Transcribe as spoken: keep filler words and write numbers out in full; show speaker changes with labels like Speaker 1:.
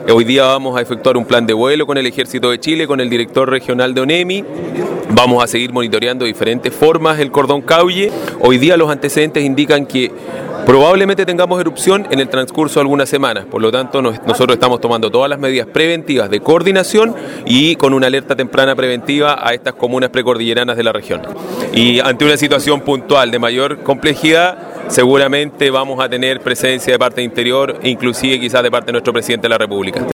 Speaker 1: Hoy día vamos a efectuar un plan de vuelo con el Ejército de Chile, con el director regional de ONEMI. Vamos a seguir monitoreando diferentes formas el cordón Caulle. Hoy día los antecedentes indican que probablemente tengamos erupción en el transcurso de algunas semanas, por lo tanto nos, nosotros estamos tomando todas las medidas preventivas de coordinación y con una alerta temprana preventiva a estas comunas precordilleranas de la región. Y ante una situación puntual de mayor complejidad, seguramente vamos a tener presencia de parte interior, inclusive quizás de parte de nuestro presidente de la República.